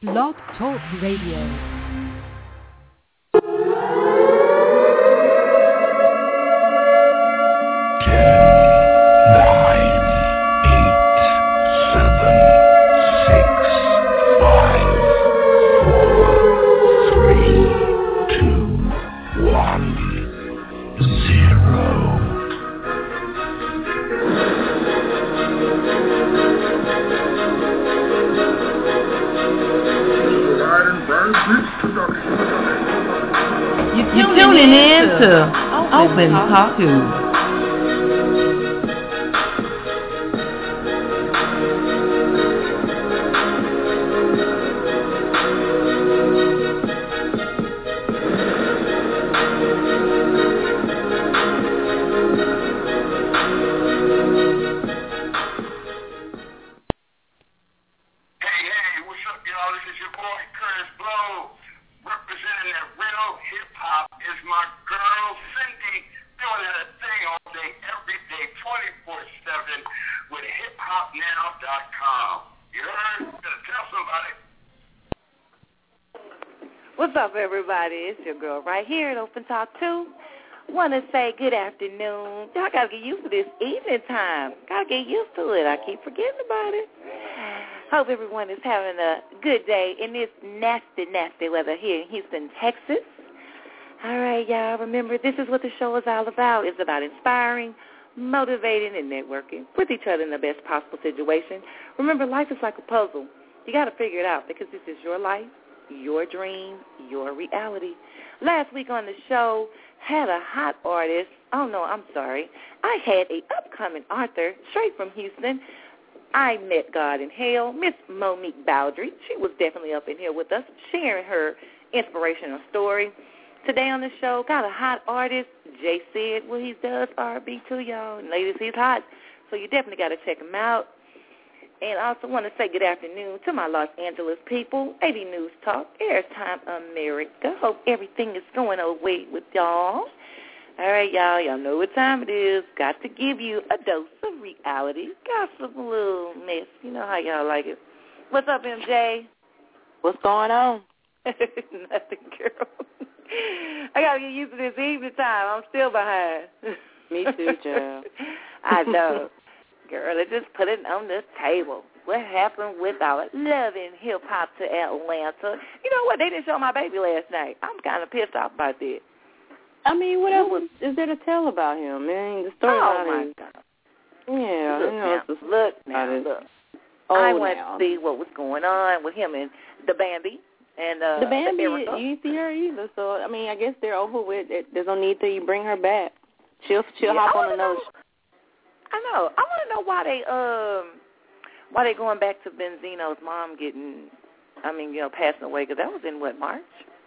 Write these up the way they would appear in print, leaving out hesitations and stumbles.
Blog Talk Radio. You're tuning in to Open Talk 2. What's up, everybody? It's your girl right here at Open Talk 2. Want to say good afternoon. Y'all got to get used to this evening time. Got to get used to it. I keep forgetting about it. Hope everyone is having a good day in this nasty, nasty weather here in Houston, Texas. All right, y'all, remember, this is what the show is all about. It's about inspiring, motivating, and networking with each other in the best possible situation. Remember, life is like a puzzle. You got to figure it out because this is your life, your dream, your reality. Last week on the show, had a hot artist. Oh, no, I'm sorry. I had a upcoming author straight from Houston. I met God in hell, Miss Monique Bowdry. She was definitely up in here with us, sharing her inspirational story. Today on the show, got a hot artist, Jay Sid. Well, he does R&B too, y'all. And ladies, he's hot, so you definitely got to check him out. And I also want to say good afternoon to my Los Angeles people, 80 News Talk, Airtime America. Hope everything is going away with y'all. All right, y'all. Y'all know what time it is. Got to give you a dose of reality. Gossip, a little mess. You know how y'all like it. What's up, MJ? What's going on? Nothing, girl. I got to get used to this evening time. I'm still behind. Me too, Joe. I know. Girl, they just put it on the table. What happened with our loving hip-hop to Atlanta? You know what? They didn't show my baby last night. I'm kind of pissed off about that. I mean, what else is there to tell about him, man? The story oh, my God. Yeah. Look now. I went to see what was going on with him and the Bambi. And the Bambi, you didn't see her either. So, I mean, I guess they're over with. There's no need to bring her back. She'll hop on another show. I know. I want to know why they going back to Benzino's mom passing away, because that was in, what, March?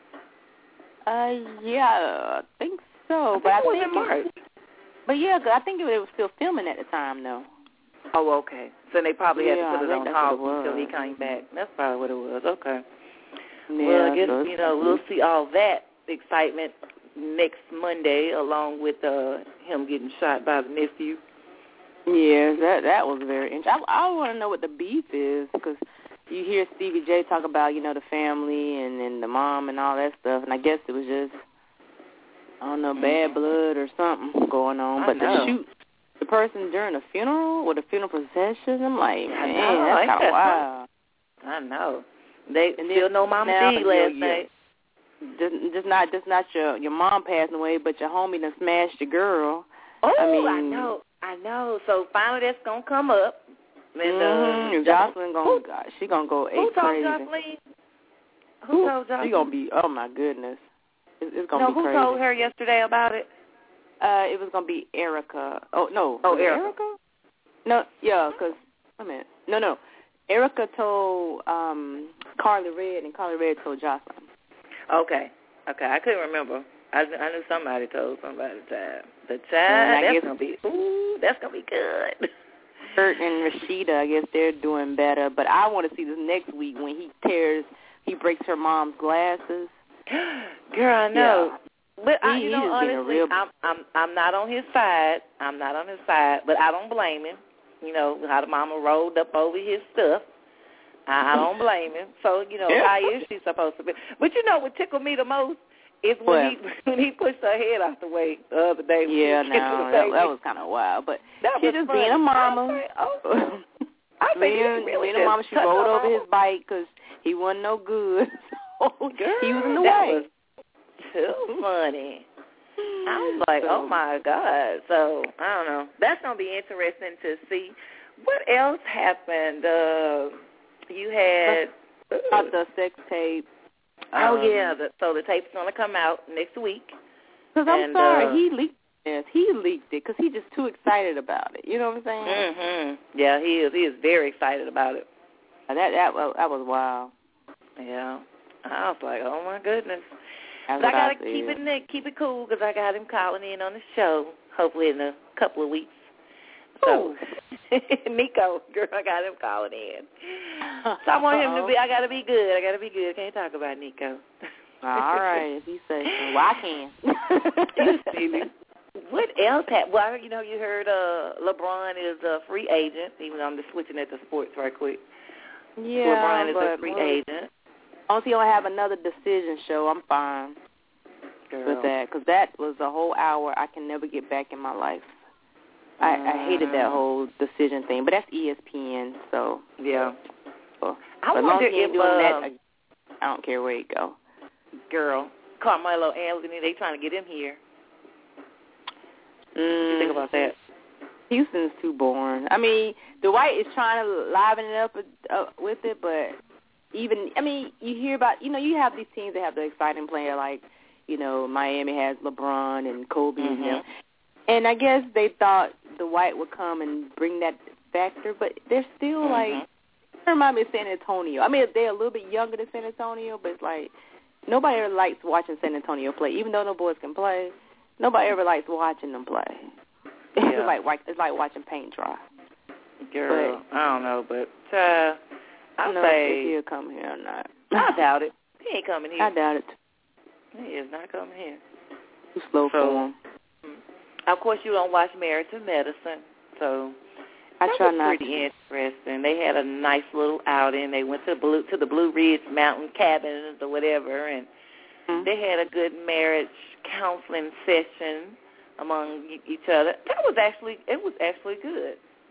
Yeah, I think so. But I think it was in March. But, yeah, I think it was still filming at the time, though. Oh, okay. So they probably had to put it on hold until he came back. That's probably what it was. Okay. Yeah, well, I guess, we'll see all that excitement next Monday, along with him getting shot by the nephew. Yeah, that was very interesting. I want to know what the beef is, because you hear Stevie J talk about, the family and the mom and all that stuff, and I guess it was just, I don't know, bad blood or something going on. But to shoot the person during a funeral or the funeral procession, I'm like, man, that's kind of wild. I know. They still know Mama D last night. Just not your mom passing away, but your homie done smashed your girl. Oh, I know. So finally that's going to come up. And, Jocelyn she going to go Who told Jocelyn? Who told Jocelyn? She going to be, oh, my goodness. It's going to be crazy. Who told her yesterday about it? It was going to be Erica. Oh, no. Oh, Erica? No, yeah, because, wait a minute. No. Erica told Carly Red, and Carly Red told Jocelyn. Okay. I couldn't remember. I knew somebody told somebody the child. That's gonna be good. Kurt and Rashida, I guess they're doing better, but I want to see this next week when he breaks her mom's glasses. Girl, I know. Yeah. But honestly, I'm not on his side. But I don't blame him. How the mama rolled up over his stuff. I don't blame him. So, how is she supposed to be? But what tickled me the most is when he pushed her head out the way the other day. Yeah, no, that was kind of wild. But she just being a mama. Being a mama, she rolled over his bike because he wasn't no good. He was in the way. Too funny. I was like, oh, my God. So, I don't know. That's going to be interesting to see. What else happened? You had... About the sex tape. Oh, yeah. So the tape's going to come out next week. Because I'm sorry, he leaked this. He leaked it because he's just too excited about it. You know what I'm saying? Mm-hmm. Yeah, he is. He is very excited about it. That was wild. Yeah. I was like, oh, my goodness. But I got to keep it cool because I got him calling in on the show, hopefully in a couple of weeks. So, Nico, girl, I got him calling in. So I want him to be, I got to be good. Can't talk about Nico. All right, if you say so. Well, I can. What else happened? Well, you heard LeBron is a free agent, even though I'm just switching it to sports right quick. Yeah, LeBron is a free agent. Once he don't have another decision show, I'm fine with that. Because that was a whole hour I can never get back in my life. I hated that whole decision thing. But that's ESPN, so. Yeah. So, I wonder if doing that, I don't care where he go. Girl, Carmelo Anthony, they trying to get him here. What do you think about that? Houston's too boring. I mean, Dwight is trying to liven it up with it, but you hear about, you have these teams that have the exciting player like, Miami has LeBron and Kobe and them. And I guess they thought Dwight would come and bring that factor, but they're still like, remind me of San Antonio. I mean, they're a little bit younger than San Antonio, but it's like nobody ever likes watching San Antonio play. Even though no boys can play, nobody ever likes watching them play. Yeah. It's like watching paint dry. Girl, but, I don't know, but I don't know if he'll come here or not. I doubt it. He ain't coming here. I doubt it. He is not coming here. Too slow for him. Of course, you don't watch Married to Medicine, so I try not. That was pretty interesting. They had a nice little outing. They went to the Blue Ridge Mountain Cabins or whatever, and they had a good marriage counseling session among each other. It was actually good.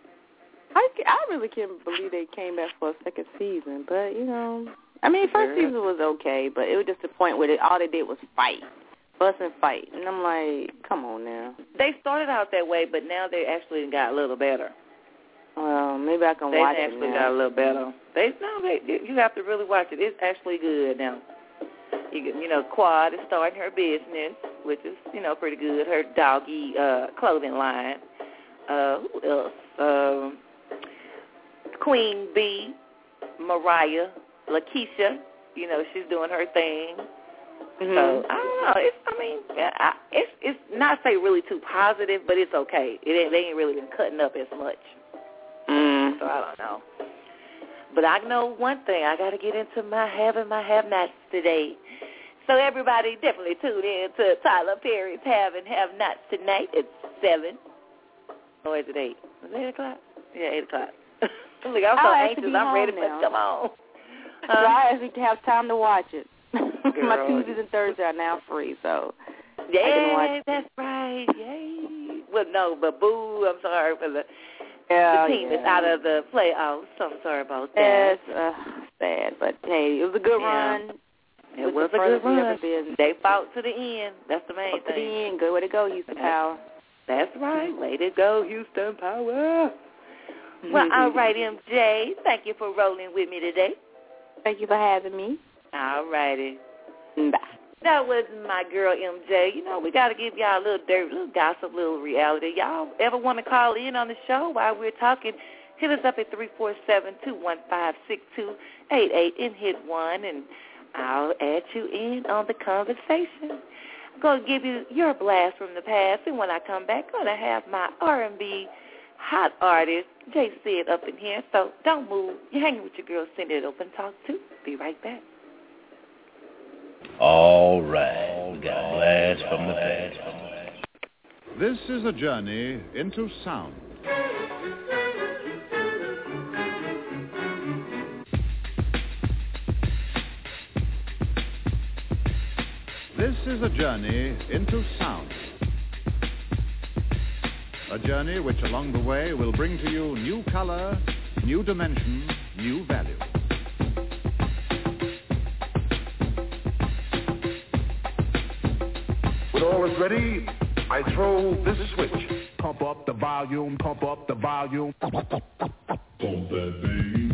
I really can't believe they came back for a second season, but first season was okay, but it was just the point where all they did was fight. Fuss and fight. And I'm like, come on now. They started out that way, but now they actually got a little better. Well, maybe I can watch it now. They actually got a little better. You have to really watch it. It's actually good now. Quad is starting her business, which is, pretty good. Her doggy clothing line. Who else? Queen B, Mariah, Lakeisha, she's doing her thing. So, I don't know. It's not say really too positive, but it's okay. They ain't really been cutting up as much. So I don't know. But I know one thing. I got to get into my have and my have-nots today. So everybody definitely tune in to Tyler Perry's Have and Have-Nots tonight at 7. Or is it 8? Is it 8 o'clock? Yeah, 8 o'clock. I'm so anxious. I'm ready for come on. So I actually have time to watch it. My Tuesdays and Thursdays are now free, so yeah, that's right. Yay. Well, no, but boo, I'm sorry for the team that's out of the playoffs. So I'm sorry about that. That's sad, but hey, it was a good run. It was a good run. They fought to the end. That's the main thing. To the end. Good way to go, Houston Power. That's right. Way to go, Houston Power. Well, all right, MJ. Thank you for rolling with me today. Thank you for having me. All righty. Bye. That was my girl, MJ. We got to give y'all a little dirt, little gossip, little reality. Y'all ever want to call in on the show while we're talking, hit us up at 347-215-6288 and hit 1, and I'll add you in on the conversation. I'm going to give you your blast from the past, and when I come back, I'm going to have my R&B hot artist, Jay Sid, up in here. So don't move. You're hanging with your girl, Cindy at Open Talk 2. Be right back. All right. We got a blast from the past. This is a journey into sound. This is a journey into sound. A journey which along the way will bring to you new color, new dimension, new value. When all is ready, I throw this switch. Pump up the volume, pump up the volume. Pump that bass.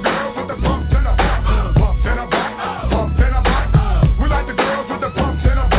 Bump and a bump. We like the girls with the bumps and a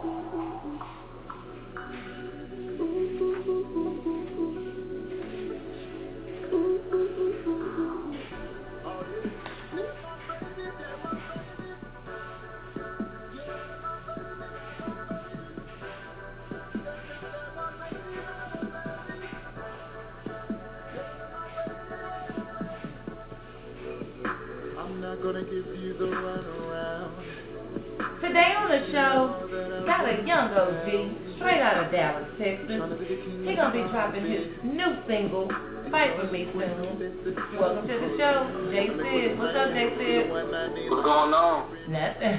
Gonna give you the runaround. Today on the show, got a young OG, straight out of Dallas, Texas. He gonna be dropping his new single, Fight With Me, soon. Welcome to the show, Jay Sid. What's up, Jay Sid? What's going on? Nothing.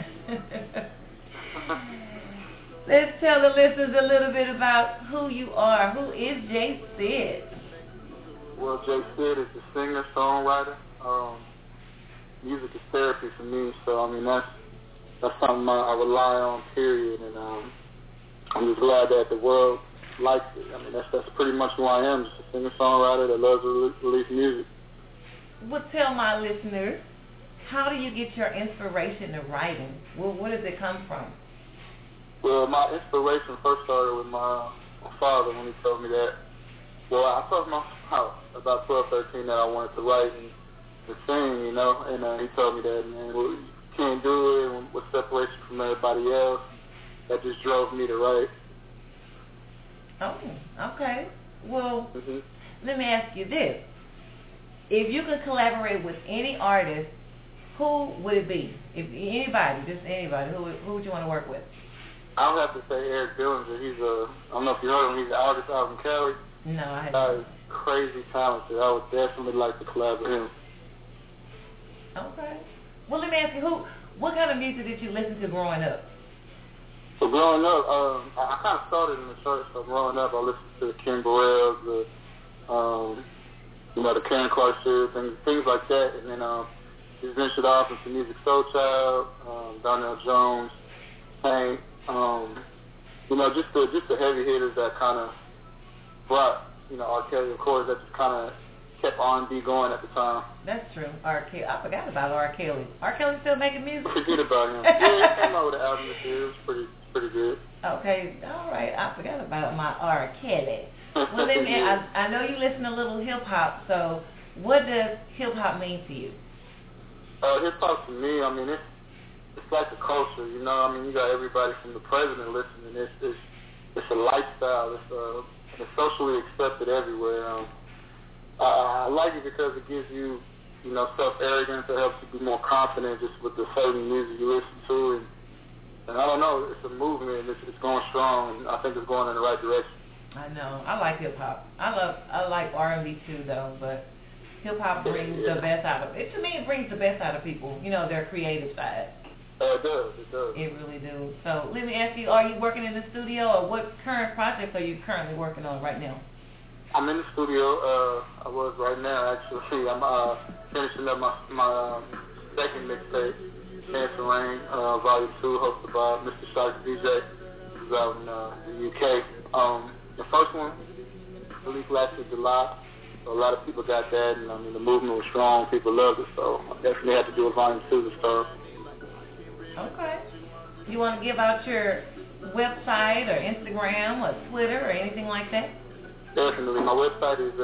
Let's tell the listeners a little bit about who you are. Who is Jay Sid? Well, Jay Sid is a singer, songwriter. Music is therapy for me, so I mean that's something I rely on, period. And I'm just glad that the world likes it. I mean that's pretty much who I am, just a singer songwriter that loves to release music. Well, tell my listeners, how do you get your inspiration to writing? Well, where does it come from? Well, my inspiration first started with my father when he told me that. Well, I told my father about 12, 13 that I wanted to write and sing, you know, and he told me that, man, well, you can't do it, and what separates you from everybody else, that just drove me to write. Oh, okay. Well, let me ask you this. If you could collaborate with any artist, who would it be? If anybody, just anybody, who would you want to work with? I would have to say Eric Dillinger. He's I don't know if you heard him, he's an artist out in Cali. No, I haven't. He's crazy talented. I would definitely like to collab with him. Okay. Well, let me ask you, what kind of music did you listen to growing up? So growing up, I kind of started in the church. So growing up, I listened to the Ken Burrells, the Karen Clark series, things like that. And then just ventured off into Music Soul Child, Donnell Jones, Hank, just the heavy hitters that kind of brought, R. Kelly, of course, that just kind of kept R&B going at the time. That's true. R. Kelly. I forgot about R. Kelly. R. Kelly still making music? Forget about him. Yeah, he came out with an album this year. It was pretty good. Okay, all right. I forgot about my R. Kelly. Well, then, yeah. I know you listen to a little hip-hop, so what does hip-hop mean to you? Hip-hop to me, I mean, it's like a culture, you know? I mean, you got everybody from the president listening. It's a lifestyle. It's socially accepted everywhere. I like it because it gives you, self-arrogance. It helps you be more confident just with the certain music you listen to. And I don't know, it's a movement. It's going strong, and I think it's going in the right direction. I know. I like hip-hop. I like R&B too, though, but hip-hop brings the best out of it. To me, it brings the best out of people, their creative side. It does. It really do. So let me ask you, are you working in the studio, or what current projects are you currently working on right now? I'm in the studio. I was right now, actually. I'm finishing up my second mixtape, Chance of Rain, Volume 2, hosted by Mr. Shark DJ, who's out in the UK. The first one released last July. So a lot of people got that, and I mean the movement was strong. People loved it, so I definitely had to do a Volume 2 to start. Okay. You want to give out your website or Instagram or Twitter or anything like that? Definitely. My website is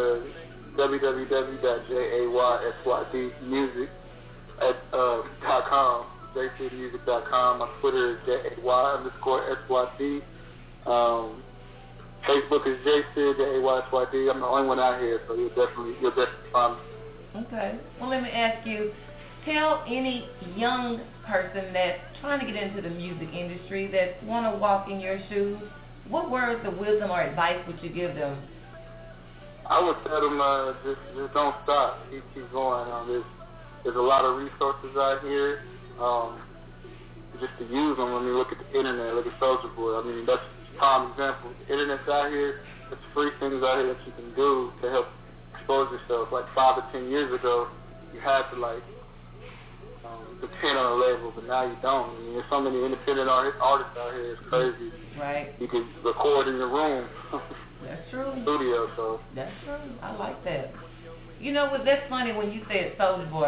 www.jaysydmusic.com, jaysydmusic.com. My Twitter is jay_SYD. Facebook is JSyd, JAYSYD. I'm the only one out here, so you'll definitely find me. Okay. Well, let me ask you, tell any young person that's trying to get into the music industry, that want to walk in your shoes, what words of wisdom or advice would you give them? I would tell them just don't stop. Keep going. There's a lot of resources out here. Just to use them. I mean, look at the internet. Look at Soulja Boy. I mean, that's a prime example. The internet's out here. There's free things out here that you can do to help expose yourself. Like 5 or 10 years ago, you had to depend on a label, but now you don't. I mean, there's so many independent artists out here. It's crazy. Right. You can record in your room. That's true. Studio, so. That's true. I like that. That's funny when you said Soulja Boy.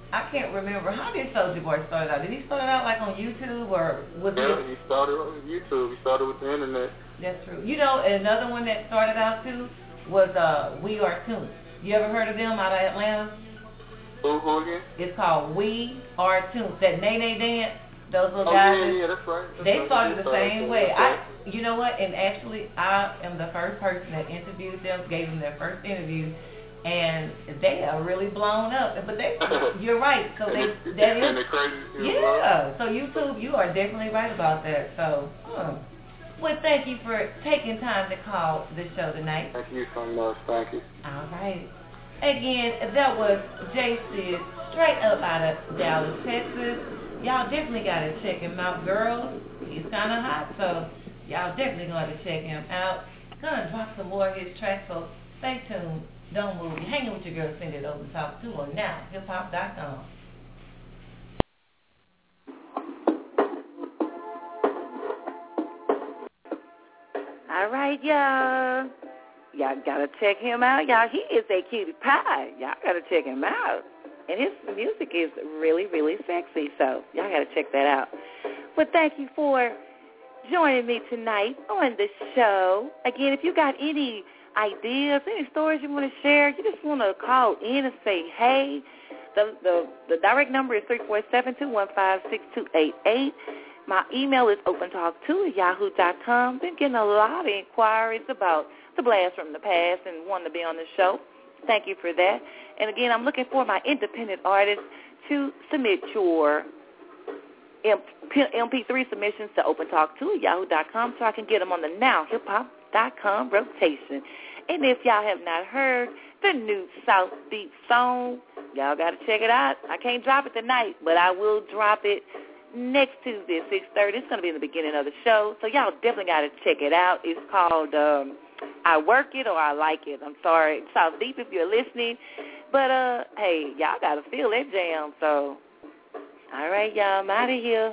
I can't remember. How did Soulja Boy start out? Did he start out like on YouTube or was he started on YouTube. He started with the internet. That's true. You know, another one that started out too was We Are Tuned. You ever heard of them out of Atlanta? Who again? It's called We Are Tuned. That Nene dance, those little guys. Yeah, that's right. They started the same way. You know what? And actually, I am the first person that interviewed them, gave them their first interview, and they are really blown up. But you're right. So that is crazy. Yeah. So YouTube, you are definitely right about that. So. Well, thank you for taking time to call the show tonight. Thank you so much. Thank you. All right. Again, that was Jay Sid, straight up out of Dallas, Texas. Y'all definitely got to check him out, girls. He's kind of hot, so y'all definitely going to check him out. Gonna drop some more of his tracks, so stay tuned. Don't move. You're hanging with your girl, Cindy at Open Talk 2 on NowHipHop.com. All right, y'all. Y'all got to check him out. Y'all, he is a cutie pie. Y'all got to check him out. And his music is really, really sexy, so y'all got to check that out. Well, thank you for joining me tonight on the show. Again, if you got any ideas, any stories you want to share, you just want to call in and say, hey, the direct number is 347-215-6288. My email is opentalk2@yahoo.com. Been getting a lot of inquiries about the blast from the past and wanting to be on the show. Thank you for that. And again, I'm looking for my independent artists to submit your MP3 submissions to opentalk2@yahoo.com so I can get them on the NowHipHop.com rotation. And if y'all have not heard the new South Beat song, y'all got to check it out. I can't drop it tonight, but I will drop it next Tuesday at 6:30. It's going to be in the beginning of the show, so y'all definitely got to check it out. It's called I Work It or I Like It. I'm sorry, South Deep if you're listening. But, hey, y'all got to feel that jam. So, all right, y'all, I'm out of here.